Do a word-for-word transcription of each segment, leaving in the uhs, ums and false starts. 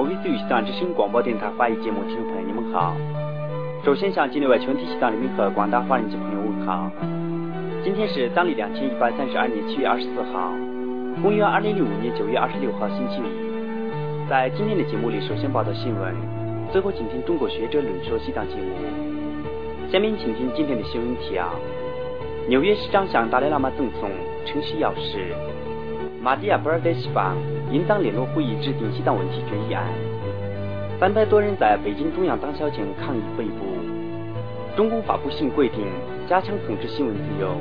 威斯西藏之声广播电台华语节目听众朋友，你们好。首先向境内外全体西藏人民和广大华人及朋友问好。今天是当历两千一百三十二年七月二十四号，公元二零零五年九月二十六号星期日。在今天的节目里，首先报道新闻，最后请听中国学者论说西藏节目。下面请听今天的新闻提要：纽约市长向达赖喇嘛赠送城市钥匙；马迪亚布尔德西邦应当联络会议制定西藏问题决议案；三百多人在北京中央党校前抗议被捕；中共发布新规定，加强控制新闻自由。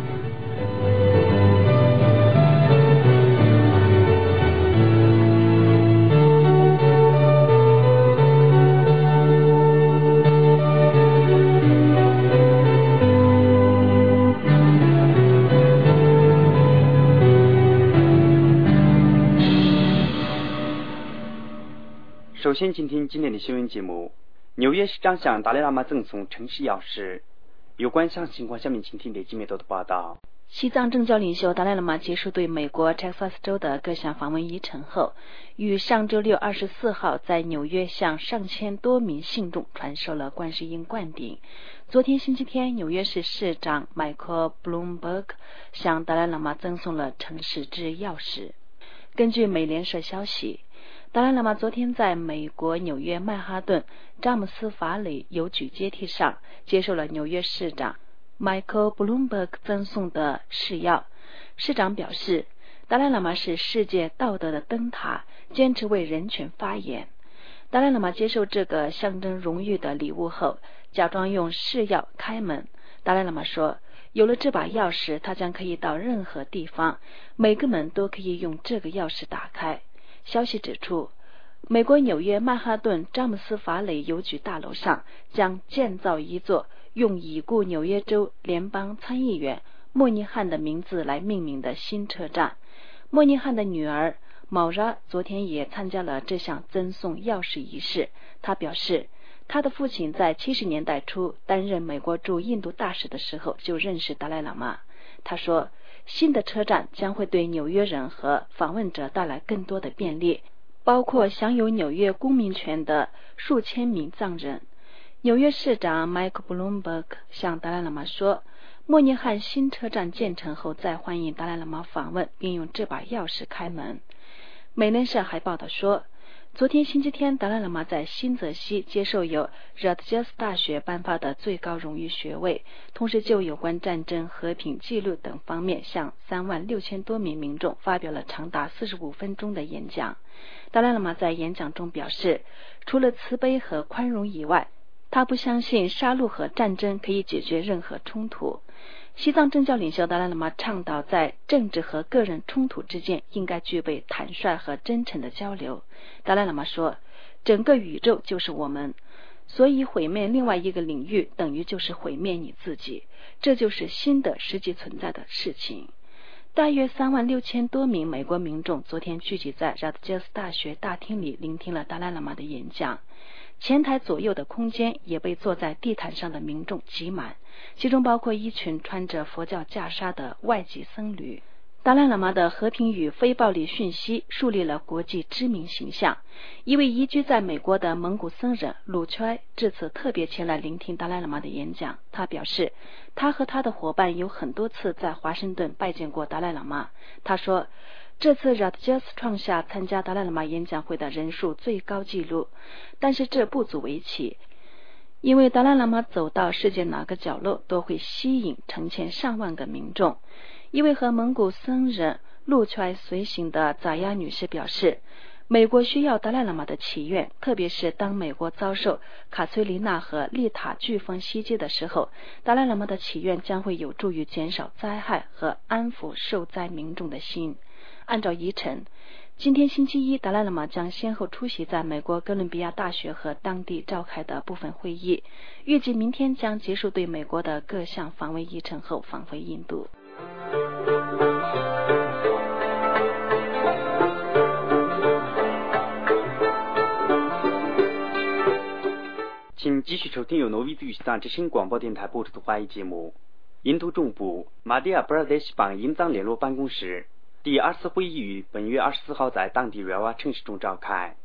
首先，请听今天的新闻节目。纽约市长向达赖喇嘛赠送城市钥匙。有关详细情况，下面请听雷吉梅多的报道。 西藏政教领袖达赖喇嘛结束对美国德克萨斯州的各项访问议程后，于上周六二十四号在纽约向上千多名信众传授了观世音灌顶。昨天星期天，纽约市市长迈克·布隆伯格向达赖喇嘛赠送了城市之钥匙。根据美联社消息，达赖喇嘛昨天在美国纽约曼哈顿詹姆斯法里邮局阶梯上接受了纽约市长迈克·布隆伯格赠送的誓钥。市长表示，达赖喇嘛是世界道德的灯塔，坚持为人权发言。达赖喇嘛接受这个象征荣誉的礼物后，假装用誓钥开门。达赖喇嘛说，有了这把钥匙，他将可以到任何地方，每个门都可以用这个钥匙打开。消息指出，美国纽约曼哈顿詹姆斯法雷邮局大楼上将建造一座用已故纽约州联邦参议员莫尼汉的名字来命名的新车站。莫尼汉的女儿毛拉昨天也参加了这项赠送钥匙仪式。她表示，她的父亲在七十年代初担任美国驻印度大使的时候就认识达赖喇嘛。他说，新的车站将会对纽约人和访问者带来更多的便利，包括享有纽约公民权的数千名藏人。纽约市长迈克·布隆伯格向达赖喇嘛说，莫尼汉新车站建成后再欢迎达赖喇嘛访问，并用这把钥匙开门。美联社还报道说，昨天星期天，达赖喇嘛在新泽西接受由热特吉斯大学颁发的最高荣誉学位，同时就有关战争、和平记录等方面向三万六千多名民众发表了长达四十五分钟的演讲。达赖喇嘛在演讲中表示，除了慈悲和宽容以外，他不相信杀戮和战争可以解决任何冲突。西藏政教领袖达赖喇嘛倡导在政治和个人冲突之间应该具备坦率和真诚的交流。达赖喇嘛说，整个宇宙就是我们，所以毁灭另外一个领域等于就是毁灭你自己，这就是新的实际存在的事情。大约三万六千多名美国民众昨天聚集在热特吉斯大学大厅里聆听了达赖喇嘛的演讲。前台左右的空间也被坐在地毯上的民众挤满，其中包括一群穿着佛教袈裟的外籍僧侣。达赖喇嘛的和平与非暴力讯息树立了国际知名形象。一位移居在美国的蒙古僧人鲁揣这次特别前来聆听达赖喇嘛的演讲。他表示，他和他的伙伴有很多次在华盛顿拜见过达赖喇嘛。他说，这次热特吉斯创下参加达赖喇嘛演讲会的人数最高纪录，但是这不足为奇，因为达赖喇嘛走到世界哪个角落都会吸引成千上万个民众。一位和蒙古僧人路揣随行的扎亚女士表示，美国需要达赖喇嘛的祈愿，特别是当美国遭受卡崔琳娜和丽塔飓风袭击的时候，达赖喇嘛的祈愿将会有助于减少灾害和安抚受灾民众的心。按照议程，今天星期一，达赖喇嘛将先后出席在美国哥伦比亚大学和当地召开的部分会议，预计明天将结束对美国的各项访问议程后返回印度。 请继续收听由诺维兹语西藏之声广播电台播出的华语节目。印度中部马迪亚布尔德西邦印藏联络办公室第二次会议于本月二十四号在当地瑞瓦城市中召开。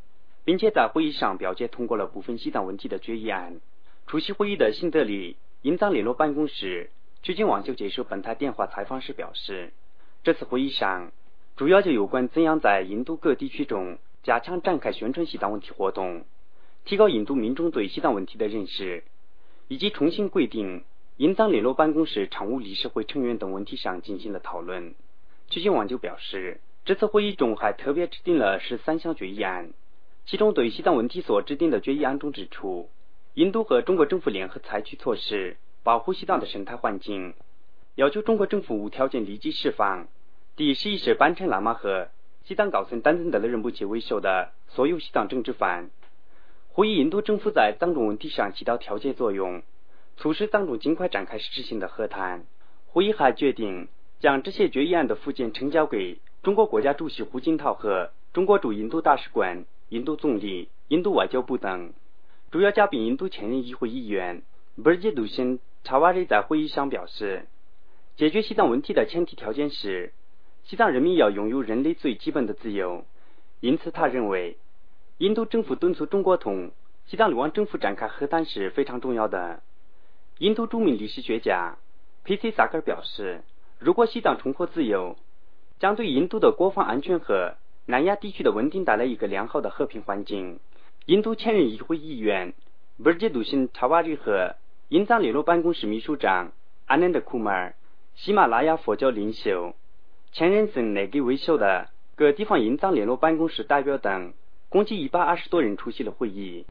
并且在会议上表决通过了部分西藏问题的决议案。出席会议的新德里印藏联络办公室曲靖旺就接受本台电话采访时表示，这次会议上主要就有关怎样在印度各地区中加强展开宣传西藏问题活动，提高印度民众对西藏问题的认识，以及重新规定印藏联络办公室常务理事会成员等问题上进行了讨论。曲靖旺就表示，这次会议中还特别制定了十三项决议案，其中对西藏问题所制定的决议案中指出，印度和中国政府联合采取措施保护西藏的生态环境，要求中国政府无条件立即释放第十一世班禅喇嘛和西藏高僧丹增德勒仁波切为首的所有西藏政治犯，呼吁印度政府在藏中问题上起到调节作用，促使藏中尽快展开实质性的和谈。会议还决定将这些决议案的附件呈交给中国国家主席胡锦涛和中国驻印度大使馆、印度总理、印度外交部等。主要嘉宾印度前任议会议员布尔杰杜辛查瓦瑞在会议上表示，解决西藏问题的前提条件是西藏人民要拥有人类最基本的自由，因此他认为印度政府敦促中国同西藏流亡政府展开和谈是非常重要的。印度著名历史学家佩西萨克尔表示，如果西藏重获自由，将对印度的国防安全和南亚地区的稳定带来一个良好的和平环境。印度前任议会议员布尔杰杜辛查瓦瑞和印藏联络办公室秘书长阿南德库马尔、喜马拉雅佛教领袖前任僧内给为首的各地方印藏联络办公室代表等共计一百二十多人出席了会议。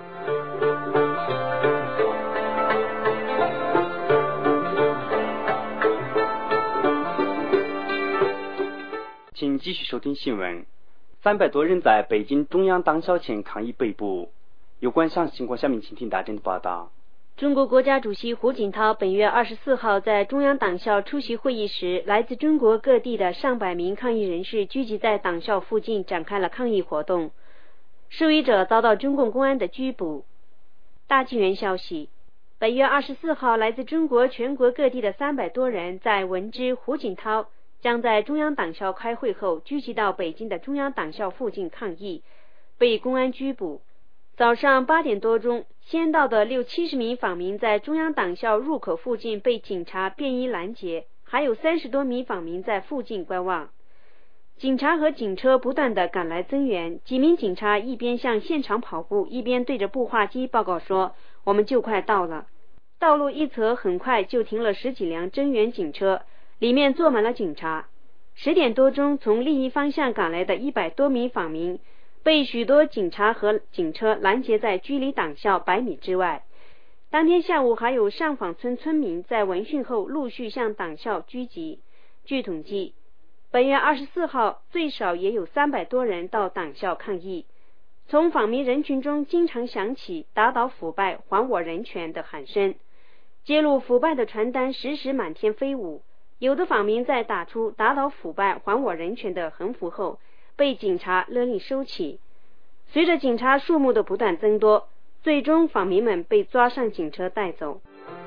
请继续收听新闻。三百多人在北京中央党校前抗议被捕。有关详细情况，下面请听大正的报道。 中国国家主席胡锦涛本月二十四号在中央党校出席会议时，来自中国各地的上百名抗议人士聚集在党校附近展开了抗议活动，示威者遭到中共公安的拘捕。大纪元消息，本月二十四号，来自中国全国各地的三百多人在闻知胡锦涛将在中央党校开会后聚集到北京的中央党校附近抗议，被公安拘捕。早上八点多钟，先到的六七十名访民在中央党校入口附近被警察便衣拦截，还有三十多名访民在附近观望。警察和警车不断地赶来增援，几名警察一边向现场跑步，一边对着步话机报告说：“我们就快到了。”道路一侧很快就停了十几辆增援警车，里面坐满了警察。十点多钟，从另一方向赶来的一百多名访民被许多警察和警车拦截在距离党校百米之外。当天下午，还有上访村村民在闻讯后陆续向党校聚集。据统计，本月二十四号最少也有三百多人到党校抗议。从访民人群中经常响起打倒腐败，还我人权的喊声，揭露腐败的传单时时满天飞舞。有的访民在打出打倒腐败，还我人权的横幅后被警察勒令收起。随着警察数目的不断增多，最终访民们被抓上警车带走。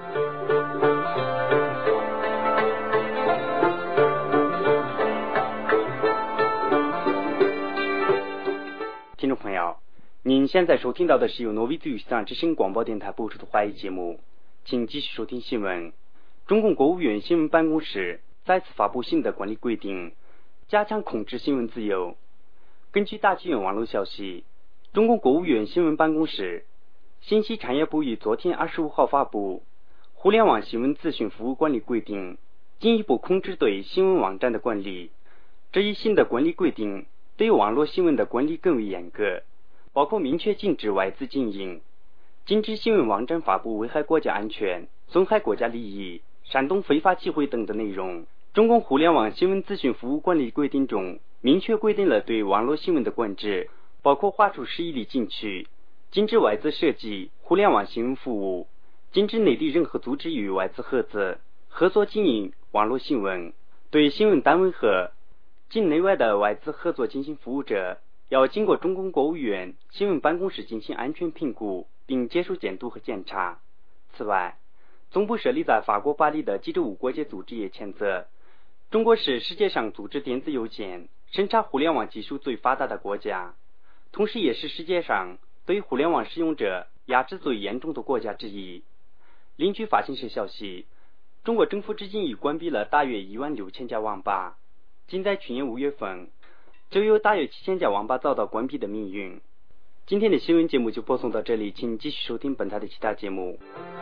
听众朋友，您现在收听到的是由挪威自由西藏之声广播电台播出的华语节目，请继续收听新闻。中共国务院新闻办公室再次发布新的管理规定，加强控制新闻自由。根据大纪元网络消息，中共国务院新闻办公室、信息产业部于昨天二十五号发布《互联网新闻资讯服务管理规定》，进一步控制对新闻网站的管理。这一新的管理规定对网络新闻的管理更为严格，包括明确禁止外资经营，禁止新闻网站发布危害国家安全、损害国家利益、煽动非法集会等的内容。中共互联网新闻资讯服务管理规定中明确规定了对网络新闻的管制，包括划出十一例禁区，禁止外资设计互联网新闻服务，禁止内地任何组织与外资合资合作经营网络新闻，对新闻单位和境内外的外资合作进行服务者，要经过中共国务院新闻办公室进行安全评估并接受监督和检查。此外，总部设立在法国巴黎的记者无国界组织也谴责中国是世界上组织电子邮件、审查互联网技术最发达的国家。 同时也是世界上对互联网使用者压制最严重的国家之一。另据法新社消息，中国政府至今已关闭了大约一万六千家网吧，仅在去年五月份就有大约七千家网吧遭到关闭的命运。今天的新闻节目就播送到这里，请继续收听本台的其他节目。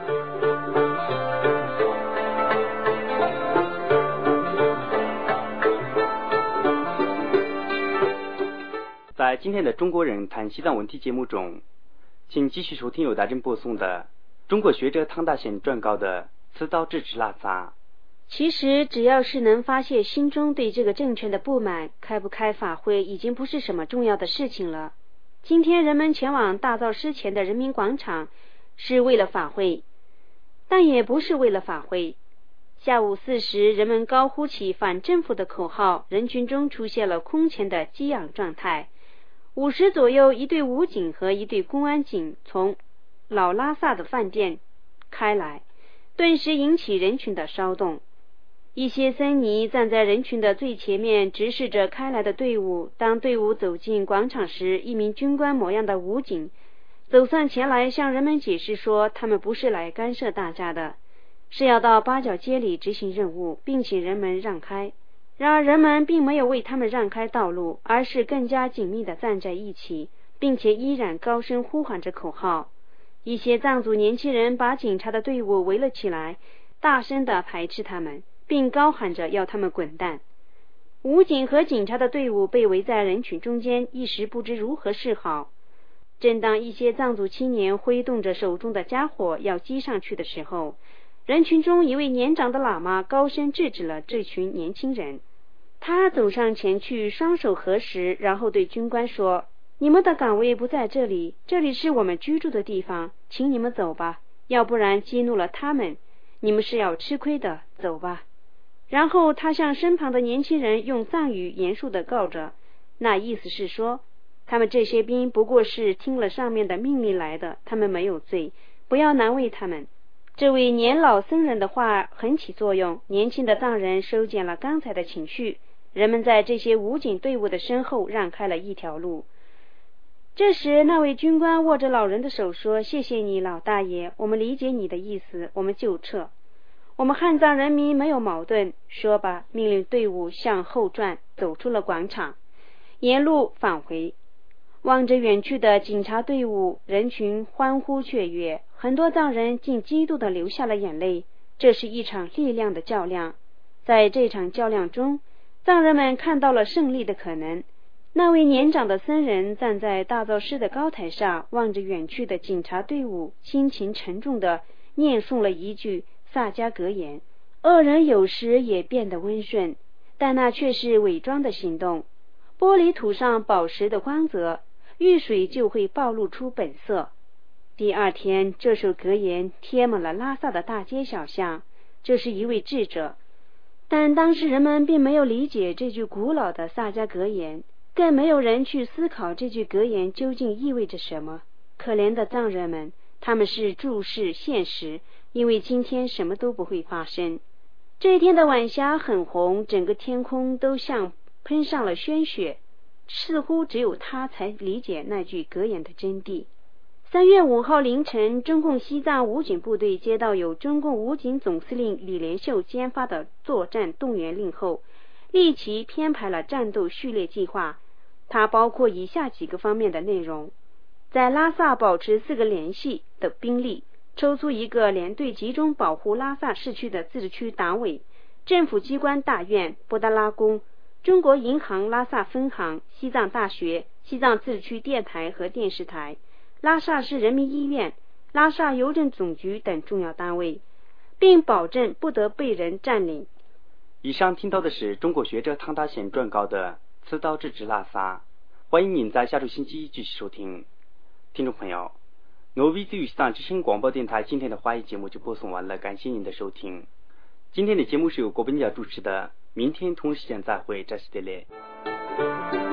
在今天的中国人谈西藏问题节目中，请继续收听由大珍播送的中国学者汤大贤撰稿的此刀直指拉萨。 其实只要是能发泄心中对这个政权的不满，开不开法会已经不是什么重要的事情了。今天人们前往大造师前的人民广场是为了法会，但也不是为了法会。下午四时，人们高呼起反政府的口号，人群中出现了空前的激昂状态。五时左右，一队武警和一队公安警从老拉萨的饭店开来，顿时引起人群的骚动。一些僧尼站在人群的最前面，直视着开来的队伍。当队伍走进广场时，一名军官模样的武警走上前来，向人们解释说，他们不是来干涉大家的，是要到八角街里执行任务，并请人们让开。然而人们并没有为他们让开道路，而是更加紧密地站在一起，并且依然高声呼喊着口号。一些藏族年轻人把警察的队伍围了起来，大声地排斥他们，并高喊着要他们滚蛋。武警和警察的队伍被围在人群中间，一时不知如何是好。正当一些藏族青年挥动着手中的家伙要击上去的时候，人群中一位年长的喇嘛高声制止了这群年轻人。他走上前去，双手合十，然后对军官说，你们的岗位不在这里，这里是我们居住的地方，请你们走吧，要不然激怒了他们，你们是要吃亏的，走吧。然后他向身旁的年轻人用藏语严肃地告着，那意思是说，他们这些兵不过是听了上面的命令来的，他们没有罪，不要难为他们。这位年老僧人的话很起作用，年轻的藏人收减了刚才的情绪，人们在这些武警队伍的身后让开了一条路。这时那位军官握着老人的手说，谢谢你老大爷，我们理解你的意思，我们就撤。我们汉藏人民没有矛盾，说吧，命令队伍向后转，走出了广场，沿路返回。望着远去的警察队伍，人群欢呼雀跃，很多藏人竟激动地流下了眼泪。这是一场力量的较量，在这场较量中，藏人们看到了胜利的可能。那位年长的僧人站在大造寺的高台上，望着远去的警察队伍，心情沉重地念诵了一句萨迦格言。恶人有时也变得温顺，但那却是伪装的行动。玻璃涂上宝石的光泽，遇水就会暴露出本色。第二天，这首格言贴满了拉萨的大街小巷。这是一位智者，但当时人们并没有理解这句古老的萨迦格言，更没有人去思考这句格言究竟意味着什么。可怜的藏人们，他们是注视现实，因为今天什么都不会发生。这一天的晚霞很红，整个天空都像喷上了鲜血，似乎只有他才理解那句格言的真谛。三月五号凌晨，中共西藏武警部队接到由中共武警总司令李连秀颁发的作战动员令后，立即编排了战斗序列计划。它包括以下几个方面的内容：在拉萨保持四个连系的兵力，抽出一个连队集中保护拉萨市区的自治区党委、政府机关大院、布达拉宫、中国银行拉萨分行、西藏大学、西藏自治区电台和电视台、拉萨市人民医院、拉萨邮政总局等重要单位，并保证不得被人占领。 以上听到的是中国学者汤大贤撰稿的《此刀直指拉萨》，欢迎您在下周星期一继续收听。听众朋友，诺维兹语西藏之声广播电台今天的华语节目就播送完了，感谢您的收听。今天的节目是由郭本家主持的，明天同一时间再会，扎西德勒。